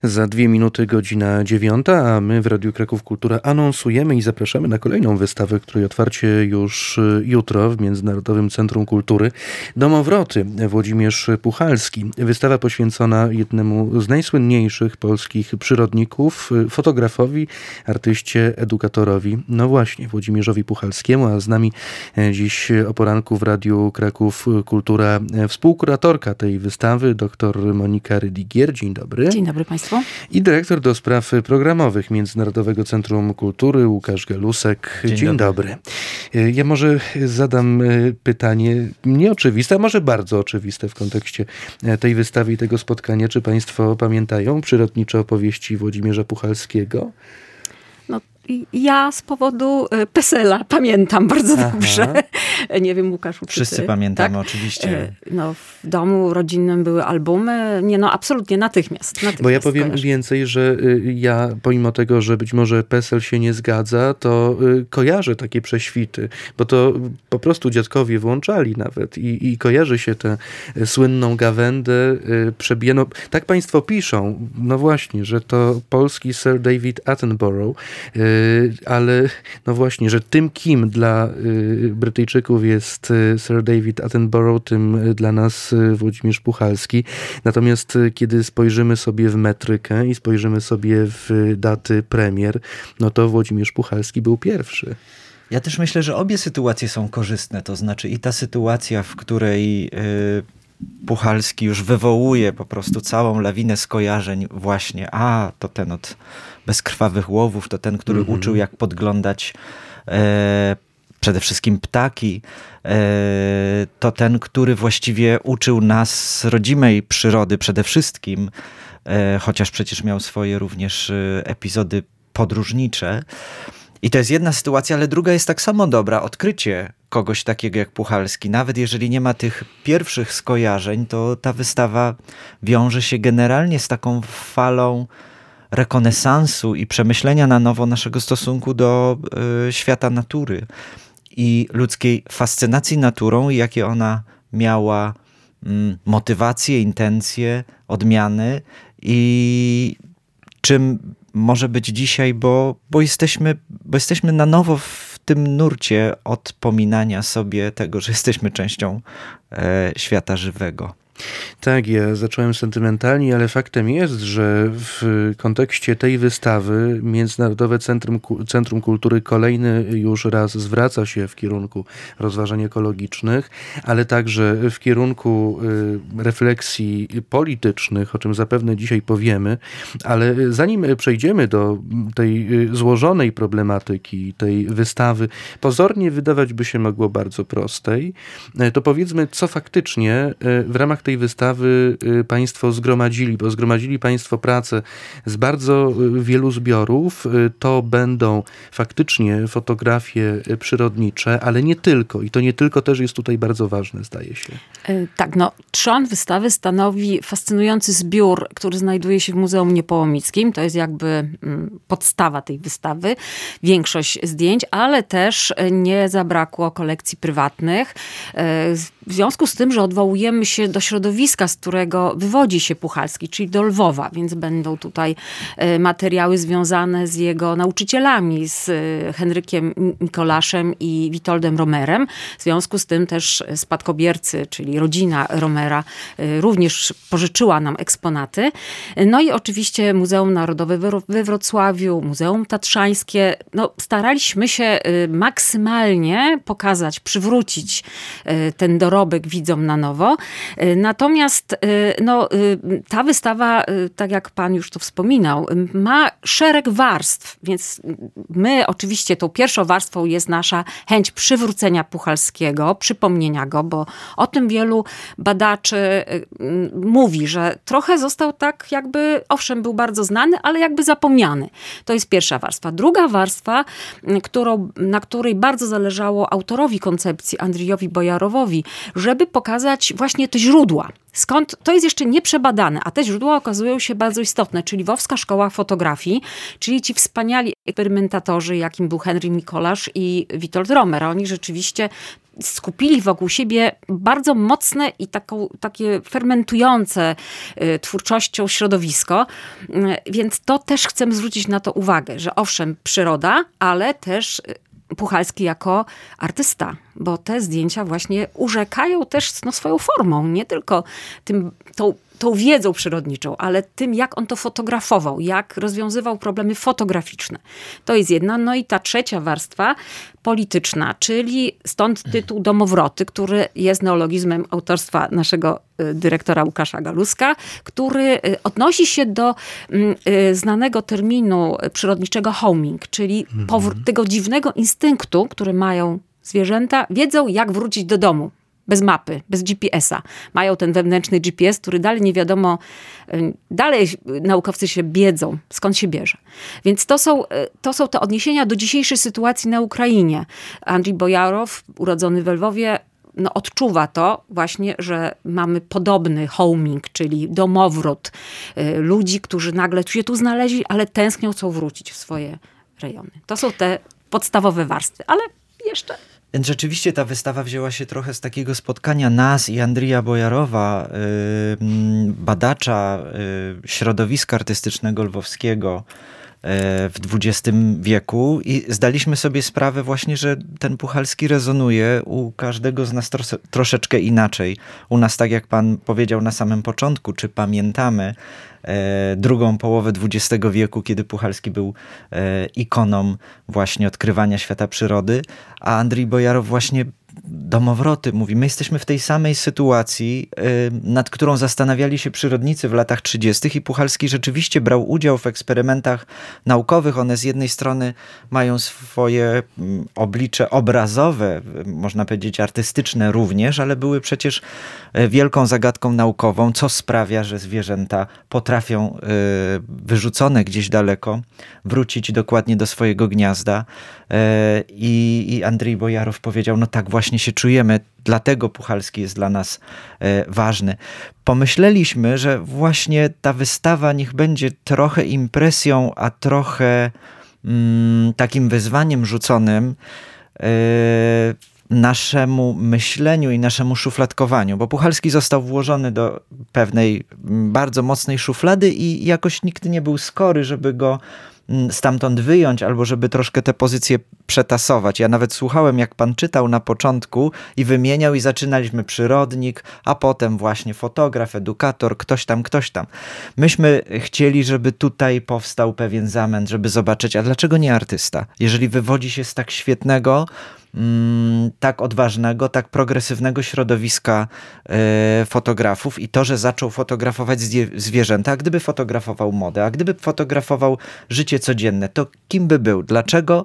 Za 2 minuty godzina 9, a my w Radiu Kraków Kultura anonsujemy i zapraszamy na kolejną wystawę, której otwarcie już jutro w Międzynarodowym Centrum Kultury. Domowroty, Włodzimierz Puchalski. Wystawa poświęcona jednemu z najsłynniejszych polskich przyrodników, fotografowi, artyście, edukatorowi. No właśnie, Włodzimierzowi Puchalskiemu, a z nami dziś o poranku w Radiu Kraków Kultura współkuratorka tej wystawy, dr Monika Rydigier. Dzień dobry. Dzień dobry Państwu. I dyrektor do spraw programowych Międzynarodowego Centrum Kultury Łukasz Gelusek. Dzień dobry. Ja może zadam pytanie nieoczywiste, a może bardzo oczywiste w kontekście tej wystawy i tego spotkania. Czy Państwo pamiętają przyrodnicze opowieści Włodzimierza Puchalskiego? Ja z powodu PESEL-a pamiętam bardzo dobrze. Nie wiem, Łukaszu, czy wszyscy ty? pamiętamy, tak? oczywiście. W domu rodzinnym były albumy. Absolutnie natychmiast Bo ja powiem więcej, że ja pomimo tego, że być może PESEL się nie zgadza, to kojarzę takie prześwity, bo to po prostu dziadkowie włączali nawet i kojarzy się tę słynną gawędę przebijano. Tak państwo piszą, no właśnie, że to polski Sir David Attenborough, ale no właśnie, że tym kim dla Brytyjczyków jest Sir David Attenborough, tym dla nas Włodzimierz Puchalski. Natomiast kiedy spojrzymy sobie w metrykę i spojrzymy sobie w daty premier, no to Włodzimierz Puchalski był pierwszy. Ja też myślę, że obie sytuacje są korzystne. To znaczy i ta sytuacja, w której Puchalski już wywołuje po prostu całą lawinę skojarzeń właśnie. To ten od bezkrwawych łowów, to ten, który uczył jak podglądać przede wszystkim ptaki. To ten, który właściwie uczył nas rodzimej przyrody przede wszystkim, chociaż przecież miał swoje również epizody podróżnicze. I to jest jedna sytuacja, ale druga jest tak samo dobra. Odkrycie kogoś takiego jak Puchalski, nawet jeżeli nie ma tych pierwszych skojarzeń, to ta wystawa wiąże się generalnie z taką falą rekonesansu i przemyślenia na nowo naszego stosunku do świata natury i ludzkiej fascynacji naturą, i jakie ona miała motywacje, intencje, odmiany i czym może być dzisiaj, bo jesteśmy na nowo w tym nurcie odpominania sobie tego, że jesteśmy częścią świata żywego. Tak, ja zacząłem sentymentalnie, ale faktem jest, że w kontekście tej wystawy Międzynarodowe Centrum Kultury kolejny już raz zwraca się w kierunku rozważań ekologicznych, ale także w kierunku refleksji politycznych, o czym zapewne dzisiaj powiemy, ale zanim przejdziemy do tej złożonej problematyki, tej wystawy, pozornie wydawać by się mogło bardzo prostej, to powiedzmy, co faktycznie w ramach tej wystawy państwo zgromadzili, bo zgromadzili państwo pracę z bardzo wielu zbiorów. To będą faktycznie fotografie przyrodnicze, ale nie tylko. I to nie tylko też jest tutaj bardzo ważne, zdaje się. Tak, trzon wystawy stanowi fascynujący zbiór, który znajduje się w Muzeum Niepołomickim. To jest jakby podstawa tej wystawy. Większość zdjęć, ale też nie zabrakło kolekcji prywatnych. W związku z tym, że odwołujemy się do środowiska, z którego wywodzi się Puchalski, czyli do Lwowa, więc będą tutaj materiały związane z jego nauczycielami, z Henrykiem Mikolaszem i Witoldem Romerem. W związku z tym też spadkobiercy, czyli rodzina Romera, również pożyczyła nam eksponaty. No i oczywiście Muzeum Narodowe we Wrocławiu, Muzeum Tatrzańskie. Staraliśmy się maksymalnie pokazać, przywrócić ten dorobek widzom na nowo. Natomiast ta wystawa, tak jak pan już to wspominał, ma szereg warstw, więc my oczywiście tą pierwszą warstwą jest nasza chęć przywrócenia Puchalskiego, przypomnienia go, bo o tym wielu badaczy mówi, że trochę został tak jakby, owszem, był bardzo znany, ale jakby zapomniany. To jest pierwsza warstwa. Druga warstwa, na której bardzo zależało autorowi koncepcji, Andrzejowi Bojarowowi, żeby pokazać właśnie te źródła. Skąd to jest jeszcze nieprzebadane, a te źródła okazują się bardzo istotne, czyli Lwowska Szkoła Fotografii, czyli ci wspaniali eksperymentatorzy, jakim był Henryk Mikolasz i Witold Romer. Oni rzeczywiście skupili wokół siebie bardzo mocne i takie fermentujące twórczością środowisko. Więc to też chcemy zwrócić na to uwagę, że owszem, przyroda, ale też Puchalski jako artysta, bo te zdjęcia właśnie urzekają też swoją formą, nie tylko tą wiedzą przyrodniczą, ale tym, jak on to fotografował, jak rozwiązywał problemy fotograficzne. To jest jedna. No i ta trzecia warstwa polityczna, czyli stąd tytuł Domowroty, który jest neologizmem autorstwa naszego dyrektora Łukasza Galuska, który odnosi się do znanego terminu przyrodniczego homing, czyli tego dziwnego instynktu, który mają zwierzęta, wiedzą, jak wrócić do domu. Bez mapy, bez GPS-a. Mają ten wewnętrzny GPS, który dalej nie wiadomo, dalej naukowcy się biedzą, skąd się bierze. Więc to są te odniesienia do dzisiejszej sytuacji na Ukrainie. Andrzej Bojarow, urodzony w Lwowie, odczuwa to właśnie, że mamy podobny homing, czyli domowrót ludzi, którzy nagle się tu znaleźli, ale tęsknią, chcą wrócić w swoje rejony. To są te podstawowe warstwy, ale jeszcze... Więc rzeczywiście ta wystawa wzięła się trochę z takiego spotkania nas i Andrija Bojarowa, badacza środowiska artystycznego lwowskiego w XX wieku i zdaliśmy sobie sprawę właśnie, że ten Puchalski rezonuje u każdego z nas troszeczkę inaczej. U nas, tak jak pan powiedział na samym początku, czy pamiętamy drugą połowę XX wieku, kiedy Puchalski był ikoną właśnie odkrywania świata przyrody, a Andrzej Bojarow właśnie Domowroty mówi. My jesteśmy w tej samej sytuacji, nad którą zastanawiali się przyrodnicy w latach 30. i Puchalski rzeczywiście brał udział w eksperymentach naukowych. One z jednej strony mają swoje oblicze obrazowe, można powiedzieć artystyczne również, ale były przecież wielką zagadką naukową, co sprawia, że zwierzęta potrafią wyrzucone gdzieś daleko wrócić dokładnie do swojego gniazda. I Andrzej Bojarow powiedział, no tak właśnie się czujemy, dlatego Puchalski jest dla nas ważny. Pomyśleliśmy, że właśnie ta wystawa niech będzie trochę impresją, a trochę takim wyzwaniem rzuconym naszemu myśleniu i naszemu szufladkowaniu, bo Puchalski został włożony do pewnej bardzo mocnej szuflady i jakoś nikt nie był skory, żeby go stamtąd wyjąć, albo żeby troszkę te pozycje przetasować. Ja nawet słuchałem, jak pan czytał na początku i wymieniał i zaczynaliśmy przyrodnik, a potem właśnie fotograf, edukator, ktoś tam. Myśmy chcieli, żeby tutaj powstał pewien zamęt, żeby zobaczyć, a dlaczego nie artysta? Jeżeli wywodzi się z tak świetnego, tak odważnego, tak progresywnego środowiska fotografów i to, że zaczął fotografować zwierzęta, a gdyby fotografował modę, a gdyby fotografował życie codzienne, to kim by był? Dlaczego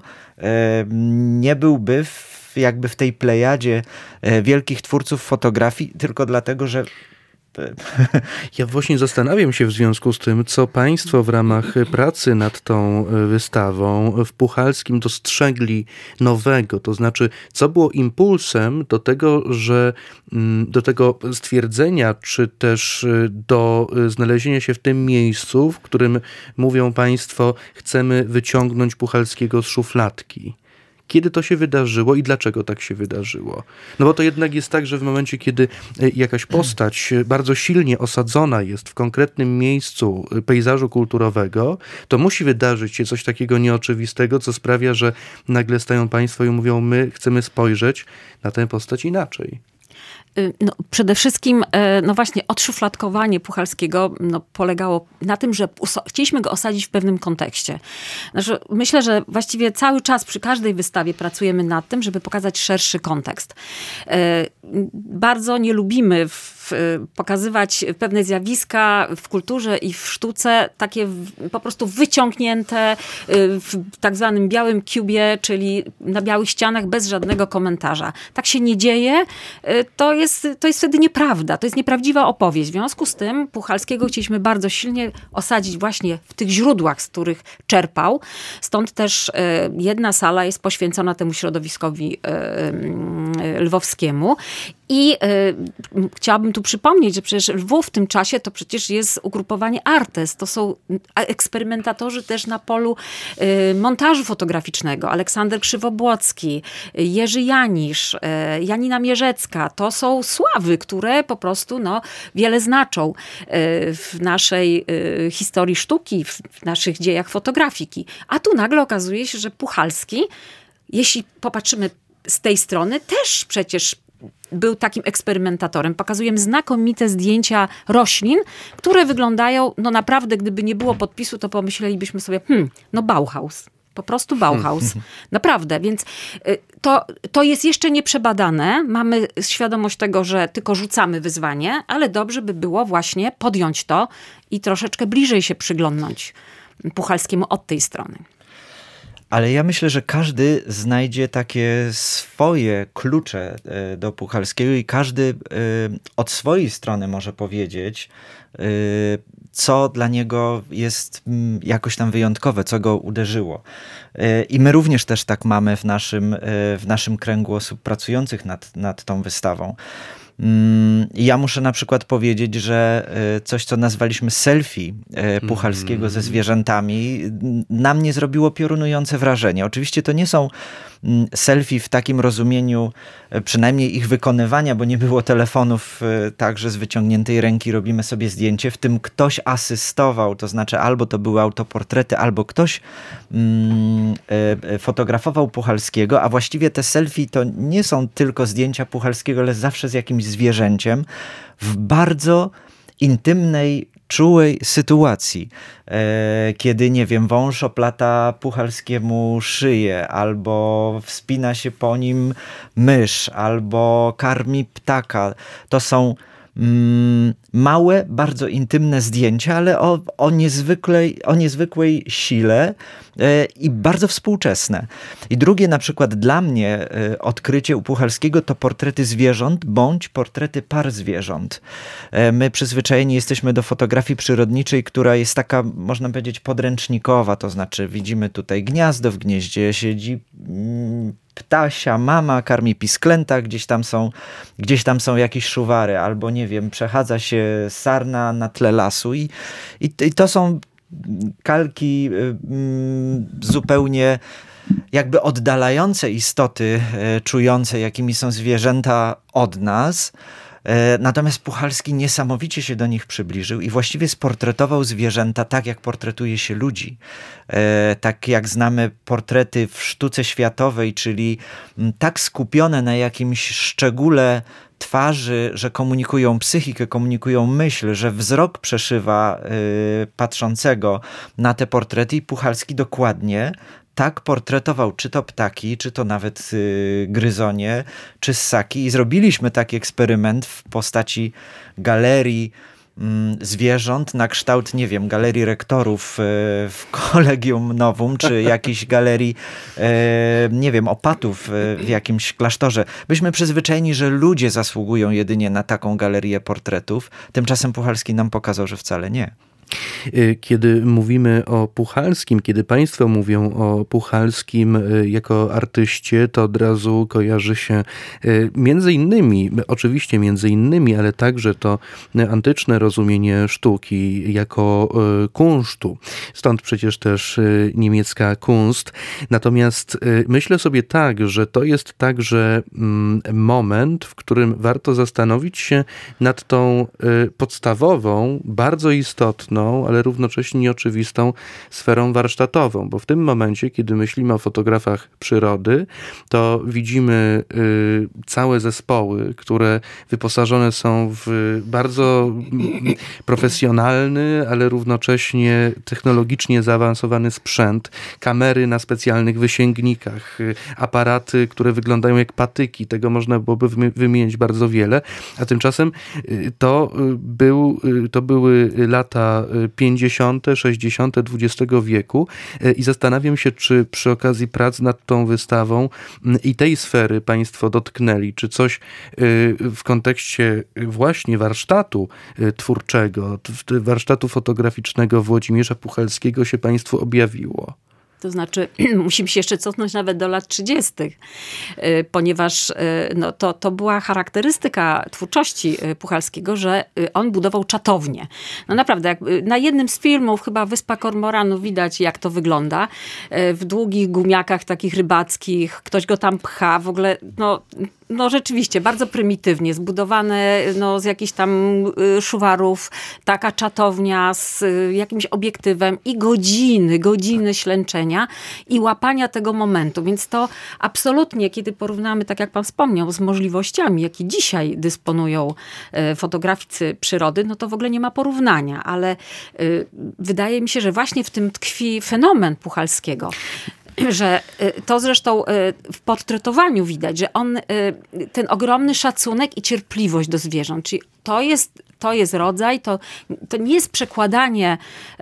nie byłby jakby w tej plejadzie wielkich twórców fotografii, tylko dlatego, że ja właśnie zastanawiam się w związku z tym, co państwo w ramach pracy nad tą wystawą w Puchalskim dostrzegli nowego, to znaczy, co było impulsem do tego, że do tego stwierdzenia, czy też do znalezienia się w tym miejscu, w którym mówią państwo, chcemy wyciągnąć Puchalskiego z szufladki. Kiedy to się wydarzyło i dlaczego tak się wydarzyło? No bo to jednak jest tak, że w momencie, kiedy jakaś postać bardzo silnie osadzona jest w konkretnym miejscu pejzażu kulturowego, to musi wydarzyć się coś takiego nieoczywistego, co sprawia, że nagle stają państwo i mówią, my chcemy spojrzeć na tę postać inaczej. No, przede wszystkim, no właśnie, odszufladkowanie Puchalskiego polegało na tym, że chcieliśmy go osadzić w pewnym kontekście. Znaczy, myślę, że właściwie cały czas przy każdej wystawie pracujemy nad tym, żeby pokazać szerszy kontekst. Bardzo nie lubimy pokazywać pewne zjawiska w kulturze i w sztuce takie po prostu wyciągnięte w tak zwanym białym kubie, czyli na białych ścianach bez żadnego komentarza. Tak się nie dzieje. To jest jest wtedy nieprawda, to jest nieprawdziwa opowieść. W związku z tym Puchalskiego chcieliśmy bardzo silnie osadzić właśnie w tych źródłach, z których czerpał. Stąd też jedna sala jest poświęcona temu środowiskowi lwowskiemu. I chciałabym tu przypomnieć, że przecież Lwów w tym czasie to przecież jest ugrupowanie Artes. To są eksperymentatorzy też na polu montażu fotograficznego. Aleksander Krzywobłocki, Jerzy Janisz, Janina Mierzecka. To są sławy, które po prostu wiele znaczą w naszej historii sztuki, w naszych dziejach fotografiki. A tu nagle okazuje się, że Puchalski, jeśli popatrzymy z tej strony, też przecież był takim eksperymentatorem. Pokazujemy znakomite zdjęcia roślin, które wyglądają, naprawdę, gdyby nie było podpisu, to pomyślelibyśmy sobie, Bauhaus. Po prostu Bauhaus. Naprawdę. Więc to jest jeszcze nieprzebadane. Mamy świadomość tego, że tylko rzucamy wyzwanie, ale dobrze by było właśnie podjąć to i troszeczkę bliżej się przyglądnąć Puchalskiemu od tej strony. Ale ja myślę, że każdy znajdzie takie swoje klucze do Puchalskiego i każdy od swojej strony może powiedzieć, co dla niego jest jakoś tam wyjątkowe, co go uderzyło. I my również też tak mamy w naszym kręgu osób pracujących nad tą wystawą. Ja muszę na przykład powiedzieć, że coś, co nazwaliśmy selfie Puchalskiego ze zwierzętami, na mnie zrobiło piorunujące wrażenie. Oczywiście to nie są selfie w takim rozumieniu, przynajmniej ich wykonywania, bo nie było telefonów tak, że z wyciągniętej ręki robimy sobie zdjęcie. W tym ktoś asystował, to znaczy albo to były autoportrety, albo ktoś fotografował Puchalskiego, a właściwie te selfie to nie są tylko zdjęcia Puchalskiego, ale zawsze z jakimś zwierzęciem w bardzo intymnej, czułej sytuacji, kiedy, nie wiem, wąż oplata Puchalskiemu szyję, albo wspina się po nim mysz, albo karmi ptaka. To są małe, bardzo intymne zdjęcia, ale o niezwykłej sile i bardzo współczesne. I drugie na przykład dla mnie odkrycie u Puchalskiego to portrety zwierząt bądź portrety par zwierząt. My przyzwyczajeni jesteśmy do fotografii przyrodniczej, która jest taka, można powiedzieć, podręcznikowa, to znaczy widzimy tutaj gniazdo, w gnieździe siedzi ptasia mama, karmi pisklęta, gdzieś tam są jakieś szuwary, albo nie wiem, przechadza się sarna na tle lasu i to są kalki zupełnie jakby oddalające istoty, czujące, jakimi są zwierzęta od nas. Natomiast Puchalski niesamowicie się do nich przybliżył i właściwie sportretował zwierzęta tak, jak portretuje się ludzi. Tak jak znamy portrety w sztuce światowej, czyli tak skupione na jakimś szczególe twarzy, że komunikują psychikę, komunikują myśl, że wzrok przeszywa patrzącego na te portrety i Puchalski dokładnie tak portretował czy to ptaki, czy to nawet gryzonie, czy ssaki. I zrobiliśmy taki eksperyment w postaci galerii zwierząt na kształt, nie wiem, galerii rektorów w Collegium Novum, czy jakiejś galerii, nie wiem, opatów w jakimś klasztorze. Byliśmy przyzwyczajeni, że ludzie zasługują jedynie na taką galerię portretów. Tymczasem Puchalski nam pokazał, że wcale nie. Kiedy mówimy o Puchalskim, kiedy państwo mówią o Puchalskim jako artyście, to od razu kojarzy się oczywiście między innymi, ale także to antyczne rozumienie sztuki jako kunsztu. Stąd przecież też niemiecka Kunst. Natomiast myślę sobie tak, że to jest także moment, w którym warto zastanowić się nad tą podstawową, bardzo istotną, ale równocześnie nieoczywistą sferą warsztatową, bo w tym momencie, kiedy myślimy o fotografach przyrody, to widzimy całe zespoły, które wyposażone są w bardzo profesjonalny, ale równocześnie technologicznie zaawansowany sprzęt, kamery na specjalnych wysięgnikach, aparaty, które wyglądają jak patyki, tego można byłoby wymienić bardzo wiele, a tymczasem to były lata 50., 60. XX wieku i zastanawiam się, czy przy okazji prac nad tą wystawą i tej sfery państwo dotknęli, czy coś w kontekście właśnie warsztatu twórczego, warsztatu fotograficznego Włodzimierza Puchalskiego się państwu objawiło? To znaczy, musimy się jeszcze cofnąć nawet do lat 30., ponieważ no, to była charakterystyka twórczości Puchalskiego, że on budował czatownię. No naprawdę, jak na jednym z filmów, chyba Wyspa Kormoranów, widać, jak to wygląda. W długich gumiakach takich rybackich, ktoś go tam pcha, w ogóle, no rzeczywiście, bardzo prymitywnie, zbudowane z jakichś tam szuwarów, taka czatownia z jakimś obiektywem i godziny ślęczenia i łapania tego momentu. Więc to absolutnie, kiedy porównamy, tak jak pan wspomniał, z możliwościami, jakie dzisiaj dysponują fotograficy przyrody, no to w ogóle nie ma porównania. Ale wydaje mi się, że właśnie w tym tkwi fenomen Puchalskiego. Że to zresztą w portretowaniu widać, że on, ten ogromny szacunek i cierpliwość do zwierząt, czyli to jest rodzaj, to nie jest przekładanie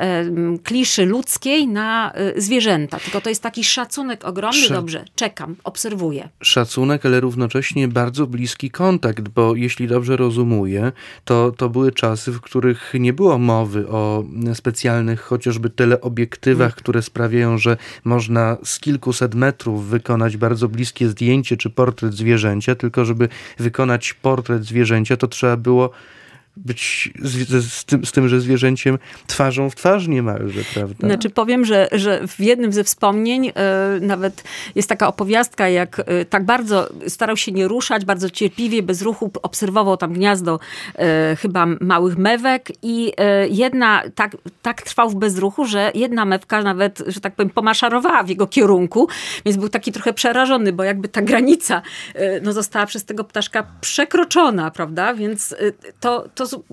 kliszy ludzkiej na zwierzęta, tylko to jest taki szacunek ogromny, dobrze, czekam, obserwuję. Szacunek, ale równocześnie bardzo bliski kontakt, bo jeśli dobrze rozumuję, to były czasy, w których nie było mowy o specjalnych chociażby teleobiektywach, które sprawiają, że można z kilkuset metrów wykonać bardzo bliskie zdjęcie czy portret zwierzęcia, tylko żeby wykonać portret zwierzęcia, to trzeba było być z tym, że zwierzęciem twarzą w twarz niemalże, prawda? Znaczy powiem, że w jednym ze wspomnień nawet jest taka opowiastka, jak tak bardzo starał się nie ruszać, bardzo cierpliwie, bez ruchu obserwował tam gniazdo chyba małych mewek i jedna tak trwał w bezruchu, że jedna mewka nawet, że tak powiem, pomaszerowała w jego kierunku, więc był taki trochę przerażony, bo jakby ta granica została przez tego ptaszka przekroczona, prawda? Więc to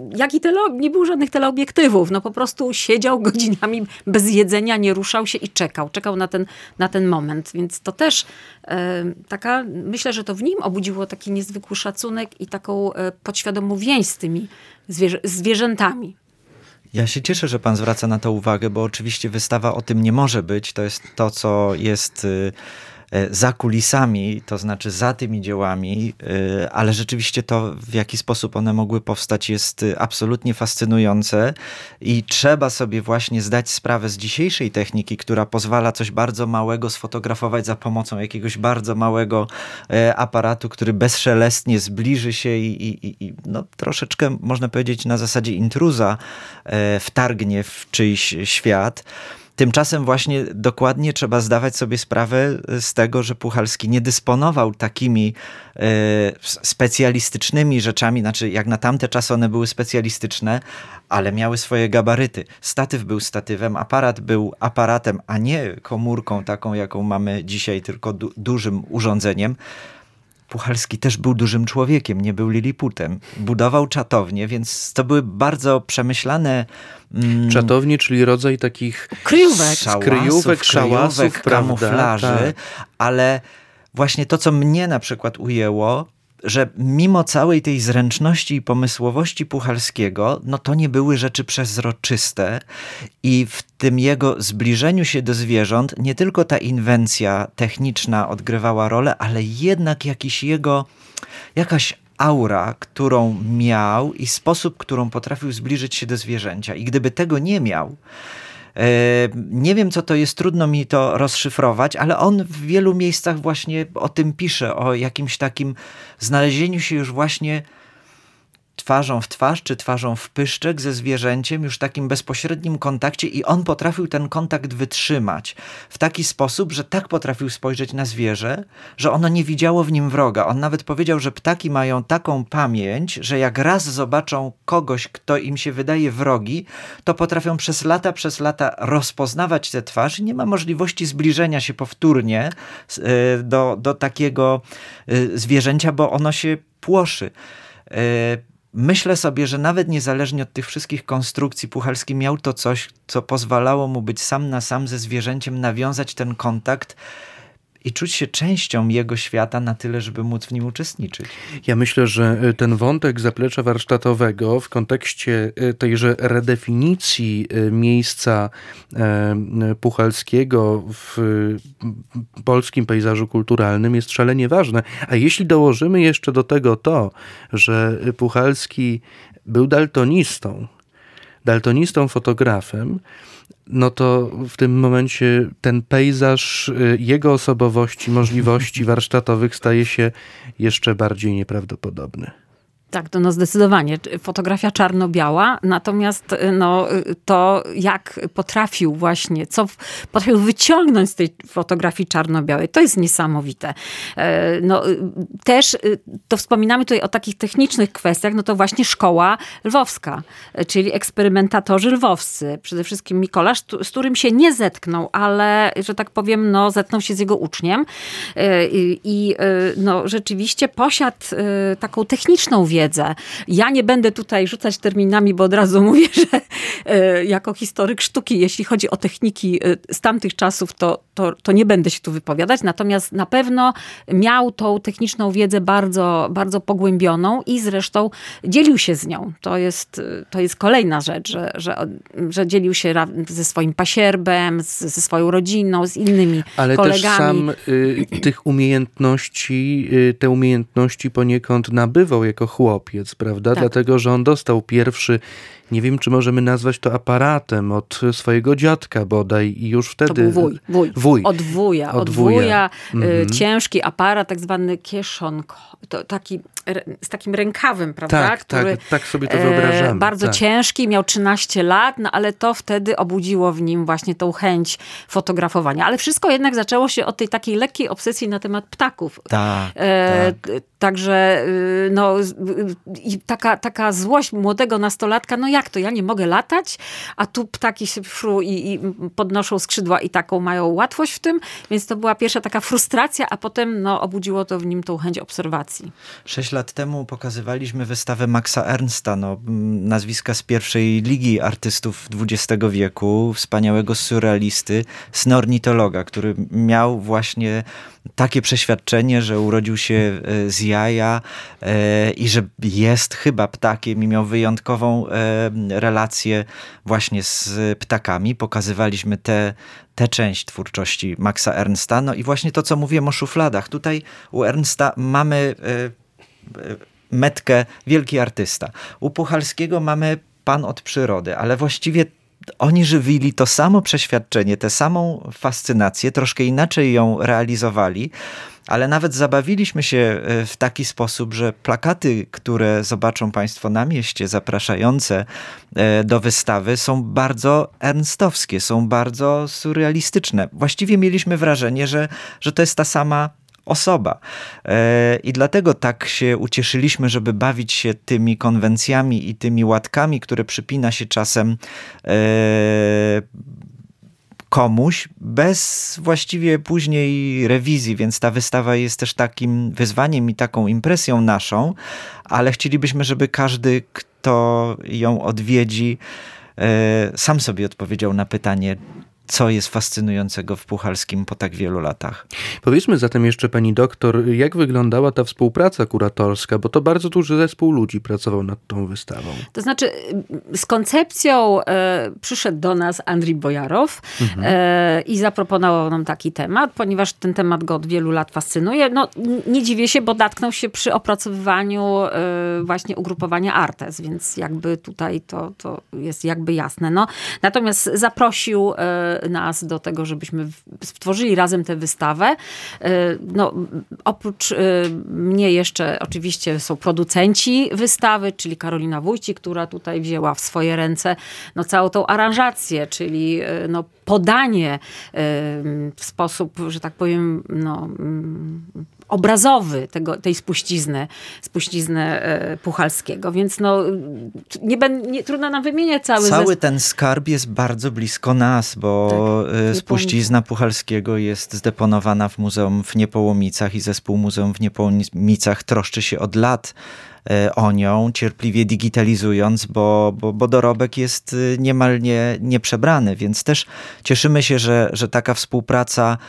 nie było żadnych teleobiektywów. Po prostu siedział godzinami bez jedzenia, nie ruszał się i czekał na ten moment. Więc to też myślę, że to w nim obudziło taki niezwykły szacunek i taką podświadomą więź z tymi zwierzętami. Ja się cieszę, że pan zwraca na to uwagę, bo oczywiście wystawa o tym nie może być. To jest to, co jest za kulisami, to znaczy za tymi dziełami, ale rzeczywiście to, w jaki sposób one mogły powstać, jest absolutnie fascynujące i trzeba sobie właśnie zdać sprawę z dzisiejszej techniki, która pozwala coś bardzo małego sfotografować za pomocą jakiegoś bardzo małego aparatu, który bezszelestnie zbliży się i troszeczkę, można powiedzieć, na zasadzie intruza wtargnie w czyjś świat. Tymczasem właśnie dokładnie trzeba zdawać sobie sprawę z tego, że Puchalski nie dysponował takimi specjalistycznymi rzeczami, znaczy jak na tamte czasy one były specjalistyczne, ale miały swoje gabaryty. Statyw był statywem, aparat był aparatem, a nie komórką taką, jaką mamy dzisiaj, tylko dużym urządzeniem. Puchalski też był dużym człowiekiem, nie był liliputem. Budował czatownię, więc to były bardzo przemyślane... Czatownie, czyli rodzaj takich kryjówek, szałasów, kamuflaży, tak. Ale właśnie to, co mnie na przykład ujęło, że mimo całej tej zręczności i pomysłowości Puchalskiego, to nie były rzeczy przezroczyste i w tym jego zbliżeniu się do zwierząt nie tylko ta inwencja techniczna odgrywała rolę, ale jednak jakaś aura, którą miał i sposób, którą potrafił zbliżyć się do zwierzęcia. I gdyby tego nie miał, nie wiem, co to jest, trudno mi to rozszyfrować, ale on w wielu miejscach właśnie o tym pisze, o jakimś takim znalezieniu się już właśnie twarzą w twarz, czy twarzą w pyszczek ze zwierzęciem, już w takim bezpośrednim kontakcie i on potrafił ten kontakt wytrzymać w taki sposób, że tak potrafił spojrzeć na zwierzę, że ono nie widziało w nim wroga. On nawet powiedział, że ptaki mają taką pamięć, że jak raz zobaczą kogoś, kto im się wydaje wrogi, to potrafią przez lata rozpoznawać tę twarz i nie ma możliwości zbliżenia się powtórnie do takiego zwierzęcia, bo ono się płoszy. Myślę sobie, że nawet niezależnie od tych wszystkich konstrukcji, Puchalski miał to coś, co pozwalało mu być sam na sam ze zwierzęciem, nawiązać ten kontakt i czuć się częścią jego świata na tyle, żeby móc w nim uczestniczyć. Ja myślę, że ten wątek zaplecza warsztatowego w kontekście tejże redefinicji miejsca Puchalskiego w polskim pejzażu kulturalnym jest szalenie ważne. A jeśli dołożymy jeszcze do tego to, że Puchalski był daltonistą fotografem, no to w tym momencie ten pejzaż jego osobowości, możliwości warsztatowych staje się jeszcze bardziej nieprawdopodobny. Tak, to zdecydowanie. Fotografia czarno-biała, natomiast to jak potrafił właśnie, co potrafił wyciągnąć z tej fotografii czarno-białej, to jest niesamowite. Też to wspominamy tutaj o takich technicznych kwestiach, no to właśnie szkoła lwowska, czyli eksperymentatorzy lwowscy. Przede wszystkim Mikołasz, z którym się nie zetknął, ale, że tak powiem, zetknął się z jego uczniem i rzeczywiście posiadł taką techniczną wiedzę. Ja nie będę tutaj rzucać terminami, bo od razu mówię, że jako historyk sztuki, jeśli chodzi o techniki z tamtych czasów, to nie będę się tu wypowiadać. Natomiast na pewno miał tą techniczną wiedzę bardzo, bardzo pogłębioną i zresztą dzielił się z nią. To jest kolejna rzecz, że dzielił się ze swoim pasierbem, ze swoją rodziną, z innymi ale kolegami. Ale też sam te umiejętności poniekąd nabywał jako chłopiec, prawda? Tak. Dlatego, że on dostał pierwszy, nie wiem, czy możemy nazwać to aparatem, od swojego dziadka bodaj i już wtedy... To był wuj. Od wuja. Ciężki aparat, tak zwany kieszonk, z takim rękawem, prawda? Tak sobie to wyobrażamy. Bardzo ciężki, miał 13 lat, ale to wtedy obudziło w nim właśnie tą chęć fotografowania. Ale wszystko jednak zaczęło się od tej takiej lekkiej obsesji na temat ptaków. Tak. Także taka złość młodego nastolatka, jak to, ja nie mogę latać, a tu ptaki się i podnoszą skrzydła i taką mają łatwość w tym, więc to była pierwsza taka frustracja, a potem obudziło to w nim tą chęć obserwacji. 6 lat temu pokazywaliśmy wystawę Maxa Ernsta, nazwiska z pierwszej ligi artystów XX wieku, wspaniałego surrealisty, snornitologa, który miał właśnie takie przeświadczenie, że urodził się z jaja i że jest chyba ptakiem i miał wyjątkową relację właśnie z ptakami. Pokazywaliśmy tę część twórczości Maxa Ernsta. I właśnie to, co mówiłem o szufladach. Tutaj u Ernsta mamy Metkę, wielki artysta. U Puchalskiego mamy pan od przyrody, ale właściwie oni żywili to samo przeświadczenie, tę samą fascynację, troszkę inaczej ją realizowali, ale nawet zabawiliśmy się w taki sposób, że plakaty, które zobaczą Państwo na mieście, zapraszające do wystawy, są bardzo ernstowskie, są bardzo surrealistyczne. Właściwie mieliśmy wrażenie, że to jest ta sama osoba. I dlatego tak się ucieszyliśmy, żeby bawić się tymi konwencjami i tymi łatkami, które przypina się czasem komuś, bez właściwie później rewizji, więc ta wystawa jest też takim wyzwaniem i taką impresją naszą, ale chcielibyśmy, żeby każdy, kto ją odwiedzi, sam sobie odpowiedział na pytanie, co jest fascynującego w Puchalskim po tak wielu latach. Powiedzmy zatem jeszcze, pani doktor, jak wyglądała ta współpraca kuratorska, bo to bardzo duży zespół ludzi pracował nad tą wystawą. To znaczy, z koncepcją przyszedł do nas Andrzej Bojarow i zaproponował nam taki temat, ponieważ ten temat go od wielu lat fascynuje. Nie dziwię się, bo natknął się przy opracowywaniu właśnie ugrupowania Artes, więc jakby tutaj to jest jakby jasne. Natomiast zaprosił nas do tego, żebyśmy stworzyli razem tę wystawę. Oprócz mnie jeszcze oczywiście są producenci wystawy, czyli Karolina Wójcik, która tutaj wzięła w swoje ręce całą tą aranżację, czyli podanie w sposób, że tak powiem, obrazowy tej spuścizny Puchalskiego. Więc trudno nam wymieniać cały ten skarb jest bardzo blisko nas, bo spuścizna Puchalskiego jest zdeponowana w Muzeum w Niepołomicach i zespół Muzeum w Niepołomicach troszczy się od lat o nią, cierpliwie digitalizując, bo dorobek jest niemal nieprzebrany, więc też cieszymy się, że taka współpraca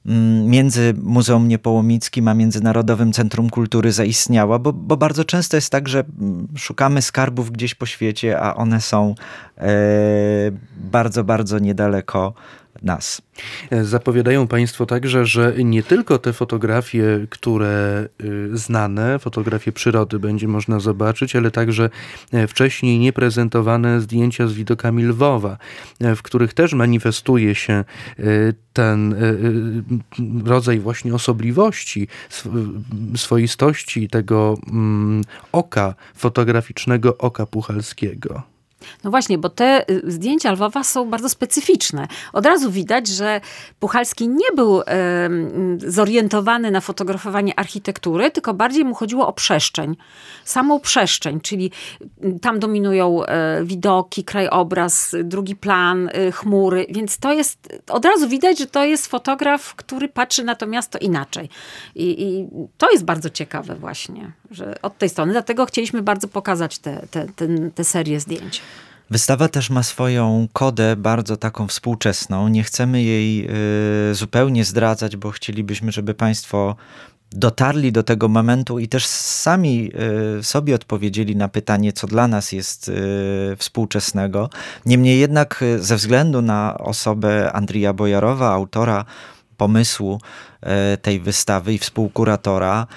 między Muzeum Niepołomickim a Międzynarodowym Centrum Kultury zaistniała, bo bardzo często jest tak, że szukamy skarbów gdzieś po świecie, a one są bardzo, bardzo niedaleko nas. Zapowiadają Państwo także, że nie tylko te fotografie, które znane, fotografie przyrody będzie można zobaczyć, ale także wcześniej nieprezentowane zdjęcia z widokami Lwowa, w których też manifestuje się ten rodzaj właśnie osobliwości, swoistości tego oka, fotograficznego oka puchalskiego. No właśnie, bo te zdjęcia Lwowa są bardzo specyficzne. Od razu widać, że Puchalski nie był zorientowany na fotografowanie architektury, tylko bardziej mu chodziło o przestrzeń. Samą przestrzeń, czyli tam dominują widoki, krajobraz, drugi plan, chmury, więc to jest, od razu widać, że to jest fotograf, który patrzy na to miasto inaczej. I to jest bardzo ciekawe właśnie, że od tej strony. Dlatego chcieliśmy bardzo pokazać tę serię zdjęć. Wystawa też ma swoją kodę bardzo taką współczesną. Nie chcemy jej zupełnie zdradzać, bo chcielibyśmy, żeby Państwo dotarli do tego momentu i też sami sobie odpowiedzieli na pytanie, co dla nas jest współczesnego. Niemniej jednak ze względu na osobę Andrija Bojarowa, autora pomysłu tej wystawy i współkuratora,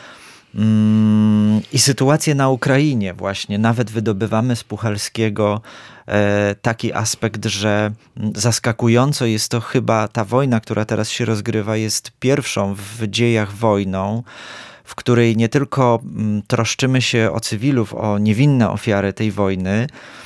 i sytuację na Ukrainie właśnie. Nawet wydobywamy z Puchalskiego taki aspekt, że zaskakująco jest to chyba ta wojna, która teraz się rozgrywa, jest pierwszą w dziejach wojną, w której nie tylko troszczymy się o cywilów, o niewinne ofiary tej wojny,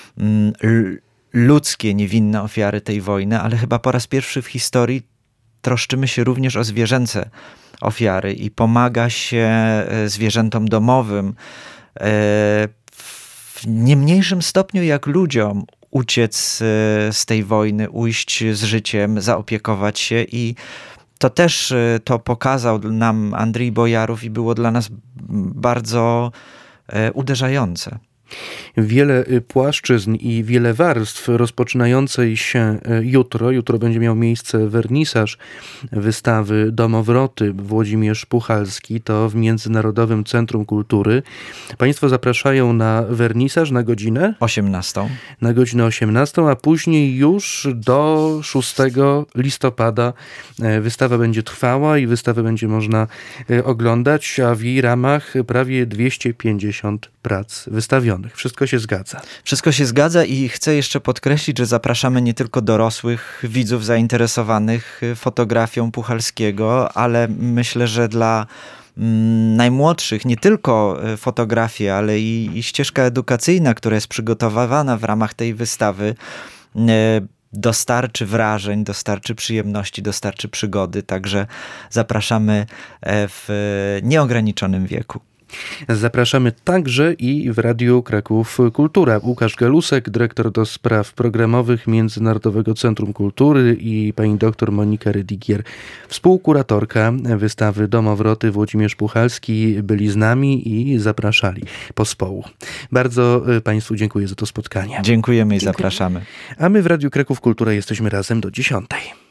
ludzkie niewinne ofiary tej wojny, ale chyba po raz pierwszy w historii troszczymy się również o zwierzęce ofiary i pomaga się zwierzętom domowym w nie mniejszym stopniu jak ludziom uciec z tej wojny, ujść z życiem, zaopiekować się i to też to pokazał nam Andrzej Bojarow i było dla nas bardzo uderzające. Wiele płaszczyzn i wiele warstw rozpoczynającej się jutro. Jutro będzie miał miejsce wernisaż wystawy Domowroty Włodzimierz Puchalski. To w Międzynarodowym Centrum Kultury. Państwo zapraszają na wernisaż na godzinę? 18. Na godzinę 18, a później już do 6 listopada wystawa będzie trwała i wystawę będzie można oglądać, a w jej ramach prawie 250 prac wystawionych. Wszystko się zgadza. Wszystko się zgadza i chcę jeszcze podkreślić, że zapraszamy nie tylko dorosłych widzów zainteresowanych fotografią Puchalskiego, ale myślę, że dla najmłodszych nie tylko fotografie, ale i ścieżka edukacyjna, która jest przygotowywana w ramach tej wystawy, dostarczy wrażeń, dostarczy przyjemności, dostarczy przygody. Także zapraszamy w nieograniczonym wieku. Zapraszamy także i w Radiu Kraków Kultura. Łukasz Galusek, dyrektor do spraw programowych Międzynarodowego Centrum Kultury i pani doktor Monika Rydigier, współkuratorka wystawy Domowroty Włodzimierz Puchalski, byli z nami i zapraszali pospołu. Bardzo Państwu dziękuję za to spotkanie. Dziękujemy i zapraszamy. A my w Radiu Kraków Kultura jesteśmy razem do 10:00.